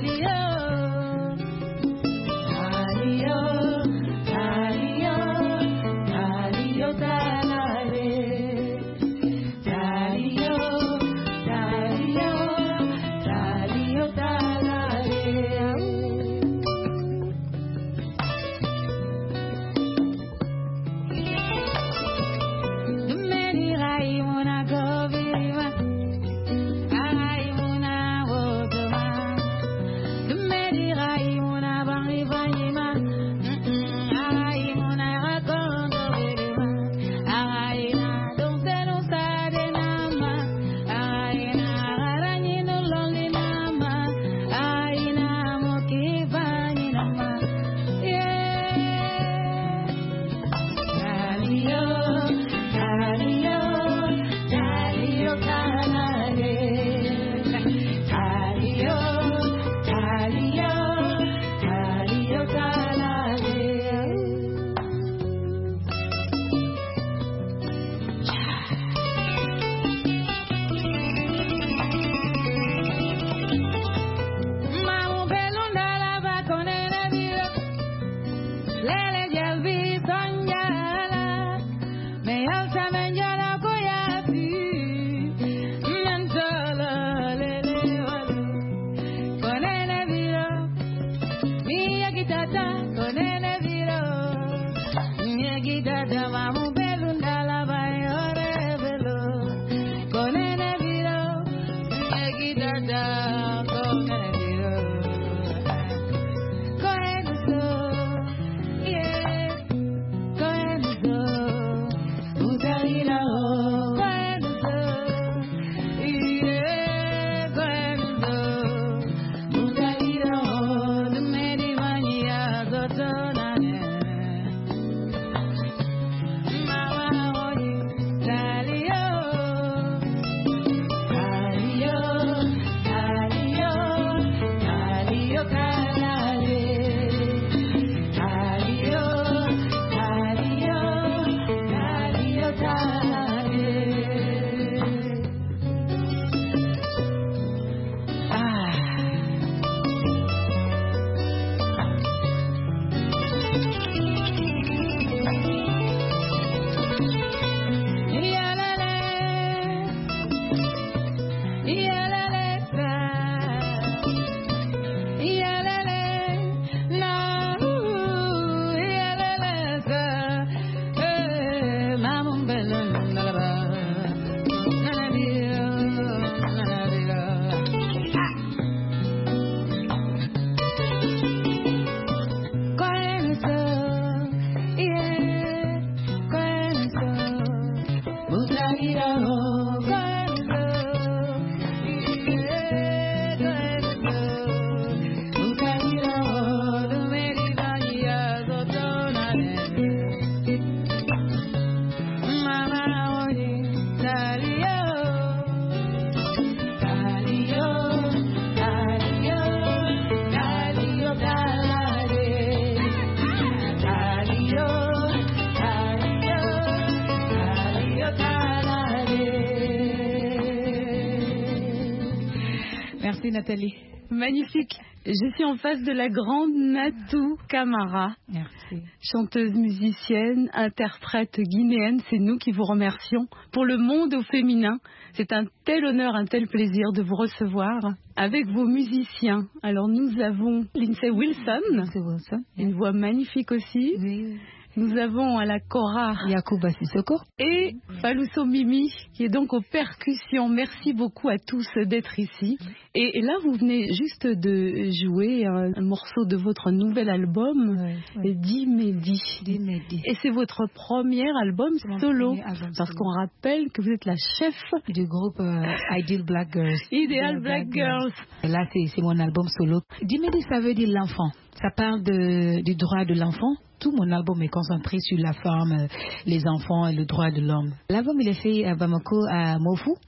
Merci Nathalie. Magnifique. Je suis en face de la grande Natou Camara. Merci. Chanteuse, musicienne, interprète guinéenne. C'est nous qui vous remercions pour le monde au féminin. C'est un tel honneur, un tel plaisir de vous recevoir avec vos musiciens. Alors nous avons Lindsay Wilson, une voix magnifique aussi. Oui. Nous avons à la kora Yacouba Sissoko et Falousso Mimi qui est donc aux percussions. Merci beaucoup à tous d'être ici. Et là, vous venez juste de jouer un morceau de votre nouvel album, Dimedi. Et c'est votre premier album solo. Parce qu'on rappelle que vous êtes la chef du groupe Ideal Black Girls. Ideal Black Girls. Et là, c'est mon album solo. Dimedi, ça veut dire l'enfant. Ça parle du droit de l'enfant. Tout mon album est concentré sur la femme, les enfants et le droit de l'homme. L'album, il est fait à Bamako, à Mofu.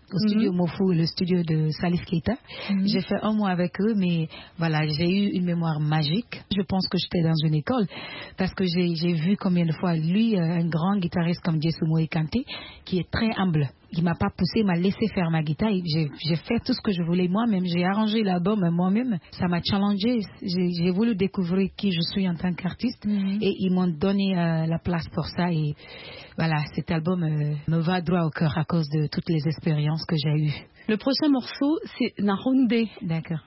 au studio Mofu, le studio de Salif Keita. J'ai fait 1 mois avec eux, mais voilà, j'ai eu une mémoire magique. Je pense que j'étais dans une école parce que j'ai vu combien de fois lui, un grand guitariste comme Jessumo Kanté, qui est très humble. Il m'a pas poussé, il m'a laissé faire ma guitare. J'ai fait tout ce que je voulais moi-même. J'ai arrangé l'album moi-même. Ça m'a challengé. J'ai voulu découvrir qui je suis en tant qu'artiste et ils m'ont donné la place pour ça. Et voilà, cet album me va droit au cœur à cause de toutes les expériences que j'ai eues. Le prochain morceau, c'est Narunde. D'accord.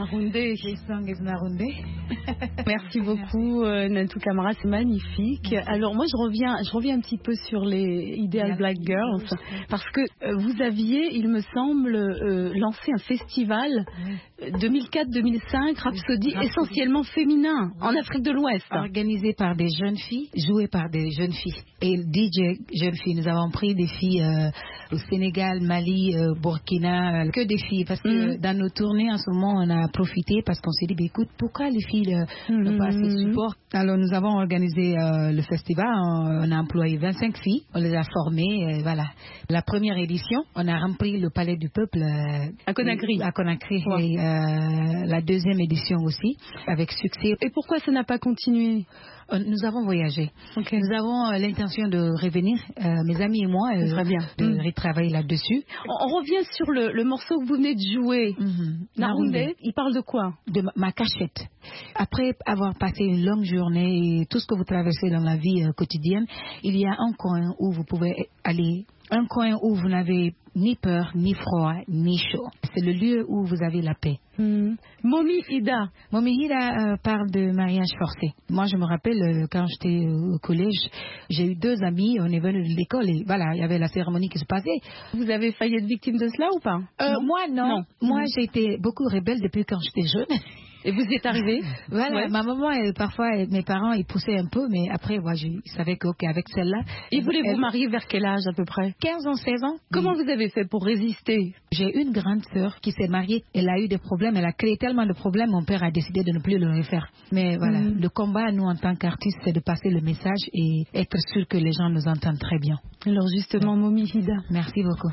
Naroundé. The song is Naroundé. Merci beaucoup, Nantou Camara, c'est magnifique. Alors moi, je reviens un petit peu sur les Ideal Black Girls, parce que vous aviez, il me semble, lancé un festival 2004-2005, Rhapsody, essentiellement féminin, en Afrique de l'Ouest. Organisé par des jeunes filles, joué par des jeunes filles. Et DJ jeunes filles, nous avons pris des filles au Sénégal, Mali, Burkina, que des filles, parce que dans nos tournées en ce moment, on a profité parce qu'on s'est dit, écoute, pourquoi les filles n'ont pas assez de support? Alors nous avons organisé le festival, on a employé 25 filles, on les a formées, voilà. La première édition, on a rempli le Palais du Peuple à Conakry. Wow. Et la deuxième édition aussi, avec succès. Et pourquoi ça n'a pas continué? Nous avons voyagé. Okay. Nous avons l'intention de revenir, mes amis et moi, de retravailler là-dessus. On revient sur le morceau que vous venez de jouer. Naroundé, il parle de quoi? De ma cachette. Après avoir passé une longue journée et tout ce que vous traversez dans la vie quotidienne, il y a un coin où vous pouvez aller, un coin où vous n'avez ni peur, ni froid, ni chaud. C'est le lieu où vous avez la paix. Momi Ida. Momi Ida parle de mariage forcé. Moi, je me rappelle, quand j'étais au collège, j'ai eu 2 amis, on est venus de l'école et voilà, il y avait la cérémonie qui se passait. Vous avez failli être victime de cela ou pas? Moi, non. Moi, j'ai été beaucoup rebelle depuis quand j'étais jeune. Et vous y êtes arrivé? Voilà, ma maman, parfois, mes parents, ils poussaient un peu, mais après, moi, je savais qu'avec celle-là... Et voulez-vous marier vers quel âge à peu près? 15 ans, 16 ans. Comment vous avez fait pour résister? J'ai une grande sœur qui s'est mariée, elle a eu des problèmes, elle a créé tellement de problèmes, mon père a décidé de ne plus le refaire. Mais voilà, le combat, nous, en tant qu'artistes, c'est de passer le message et être sûr que les gens nous entendent très bien. Alors justement, Momi Ida. Merci beaucoup.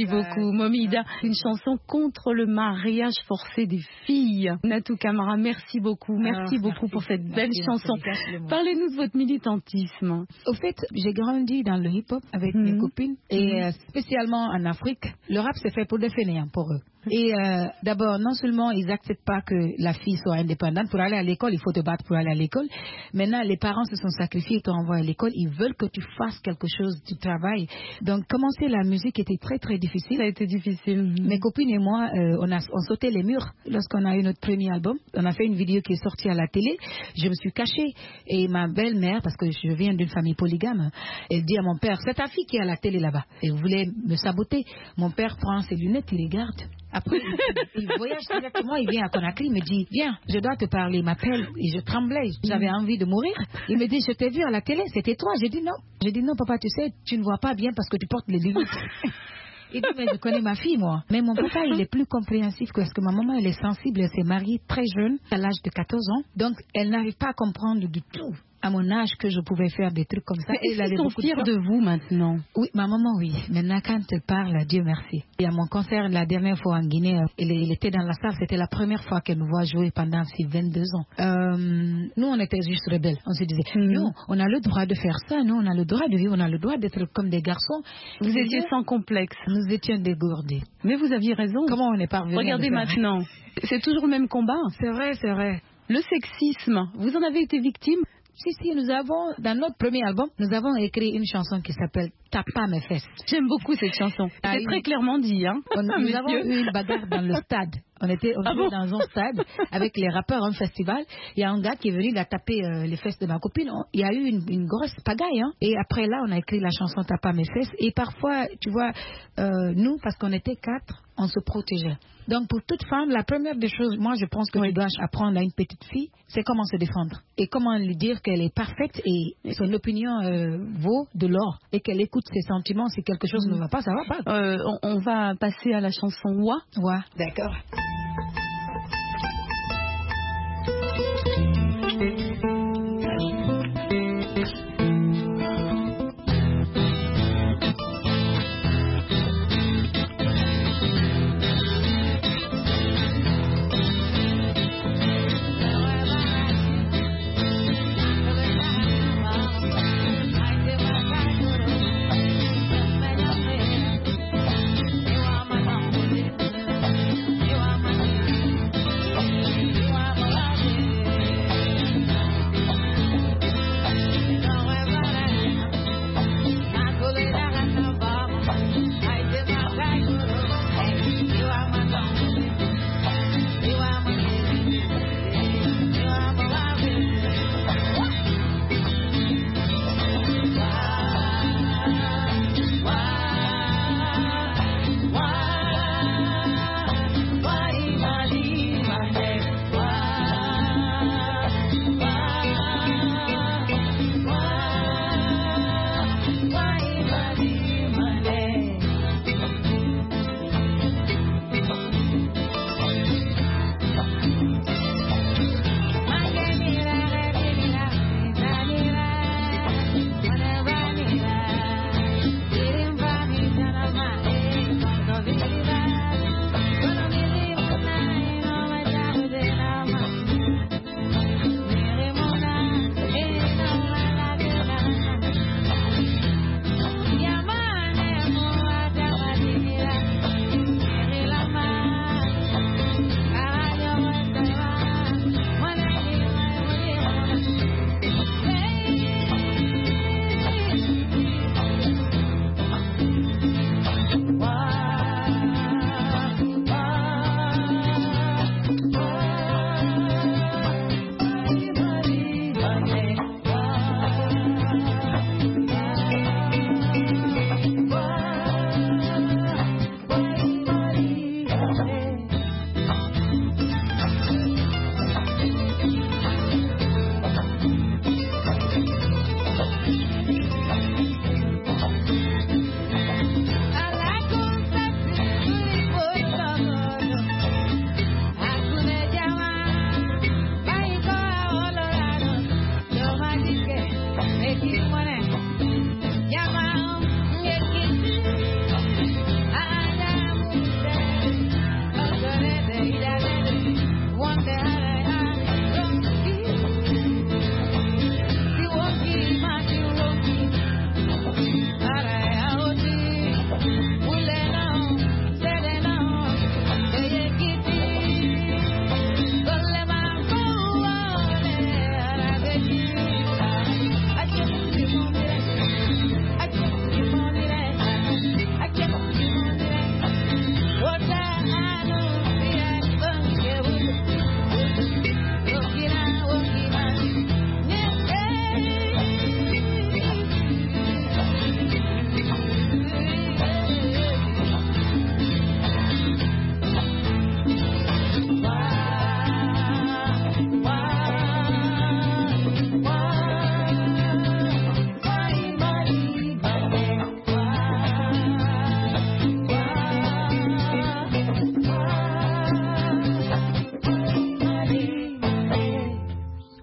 Merci beaucoup, Momida. Une chanson contre le mariage forcé des filles. Natou Camara, merci beaucoup. Merci beaucoup pour cette belle chanson. Parlez-nous de votre militantisme. Au fait, j'ai grandi dans le hip-hop avec mes copines et spécialement en Afrique. Le rap c'est fait pour des fainéants, pour eux. Et d'abord, non seulement ils n'acceptent pas que la fille soit indépendante. Pour aller à l'école, il faut te battre pour aller à l'école. Maintenant, les parents se sont sacrifiés, ils t'ont envoyé à l'école. Ils veulent que tu fasses quelque chose, tu travailles. Donc, commencer la musique était très, très difficile. Ça a été difficile. Mes copines et moi, on sautait les murs lorsqu'on a eu notre premier album. On a fait une vidéo qui est sortie à la télé. Je me suis cachée. Et ma belle-mère, parce que je viens d'une famille polygame, elle dit à mon père, c'est ta fille qui est à la télé là-bas. Elle voulait me saboter. Mon père prend ses lunettes, il regarde. Après, il voyage directement, il vient à Conakry, il me dit, viens, je dois te parler. Il m'appelle et je tremblais, j'avais envie de mourir. Il me dit, je t'ai vu à la télé, c'était toi. J'ai dit non. J'ai dit non, papa, tu sais, tu ne vois pas bien parce que tu portes les lunettes. Il dit, mais je connais ma fille, moi. Mais mon papa, il est plus compréhensif parce que ma maman, elle est sensible, elle s'est mariée très jeune, à l'âge de 14 ans. Donc, elle n'arrive pas à comprendre du tout, à mon âge, que je pouvais faire des trucs comme ça. Est-ce qu'ils sont fiers de vous maintenant? Oui, ma maman, oui. Maintenant, quand elle parle, Dieu merci. Et à mon concert, la dernière fois en Guinée, elle était dans la salle. C'était la première fois qu'elle nous voit jouer pendant ces 22 ans. Nous, on était juste rebelles. On se disait, non, on a le droit de faire ça. Nous, on a le droit de vivre. On a le droit d'être comme des garçons. Vous étiez sans complexe. Nous étions dégourdés. Mais vous aviez raison. Comment on est parvenu? Regardez maintenant. C'est toujours le même combat. C'est vrai, c'est vrai. Le sexisme, vous en avez été victime? Si, nous avons, dans notre premier album, nous avons écrit une chanson qui s'appelle Tape pas mes fesses. J'aime beaucoup cette chanson. C'est très clairement dit, hein. Nous avons eu une bagarre dans le stade. On était dans un stade avec les rappeurs, un festival. Il y a un gars qui est venu, il a tapé les fesses de ma copine. Il y a eu une grosse pagaille, hein. Et après là, on a écrit la chanson Tape pas mes fesses. Et parfois, tu vois, nous, parce qu'on était 4, on se protégeait. Donc, pour toute femme, la première des choses, moi, je pense que tu dois apprendre à une petite fille, c'est comment se défendre. Et comment lui dire qu'elle est parfaite et son opinion vaut de l'or. Et qu'elle écoute ses sentiments. Si quelque chose ne va pas, ça va pas. On va passer à la chanson Wa. Wa, d'accord. You are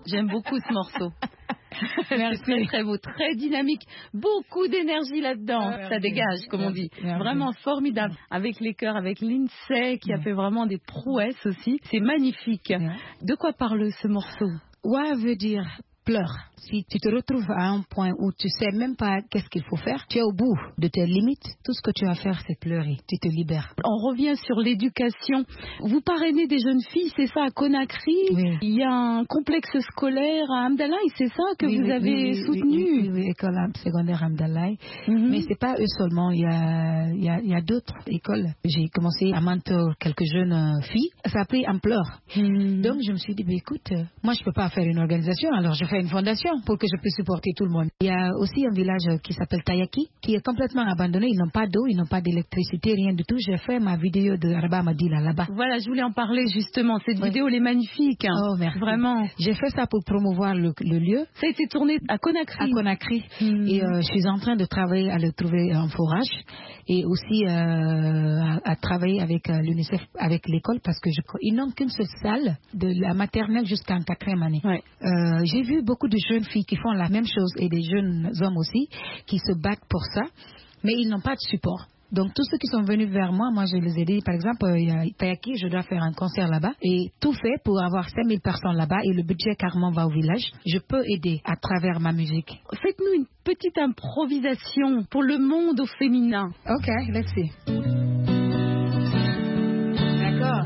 J'aime beaucoup ce morceau. Merci. C'est très beau, très dynamique, beaucoup d'énergie là-dedans, ça dégage comme on dit. Merci. Vraiment formidable, avec les chœurs, avec Lindsay qui a fait vraiment des prouesses aussi, c'est magnifique. De quoi parle ce morceau? Wa veut dire pleure. Si tu te retrouves à un point où tu sais même pas qu'est-ce qu'il faut faire, tu es au bout de tes limites, tout ce que tu as à faire c'est pleurer, tu te libères. On revient sur l'éducation. Vous parrainez des jeunes filles, c'est ça, à Conakry? Oui. Il y a un complexe scolaire à Amdalaï, c'est ça que vous avez soutenu? Oui, école secondaire Amdalaï. Mais c'est pas eux seulement, il y a d'autres écoles. J'ai commencé à mentor quelques jeunes filles, ça a pris ampleur. Donc je me suis dit, écoute, moi je peux pas faire une organisation, alors je fais une fondation pour que je puisse supporter tout le monde. Il y a aussi un village qui s'appelle Tayaki, qui est complètement abandonné. Ils n'ont pas d'eau, ils n'ont pas d'électricité, rien du tout. J'ai fait ma vidéo de Araba Madila là-bas. Voilà, je voulais en parler justement. Cette vidéo, elle est magnifique. Oh, merci. Vraiment. J'ai fait ça pour promouvoir le lieu. Ça a été tourné à Conakry. À Conakry. Et je suis en train de travailler à le trouver en forage et aussi à travailler avec l'UNICEF, avec l'école, parce que ils n'ont qu'une seule salle, de la maternelle jusqu'en 4e année. Ouais. J'ai vu beaucoup de jeunes filles qui font la même chose et des jeunes hommes aussi qui se battent pour ça, mais ils n'ont pas de support. Donc tous ceux qui sont venus vers moi, je les ai dit, par exemple, il y a Tayaki, je dois faire un concert là-bas et tout fait pour avoir 5000 personnes là-bas et le budget carrément va au village. Je peux aider à travers ma musique. Faites-nous une petite improvisation pour le monde au féminin. Ok, let's see. D'accord.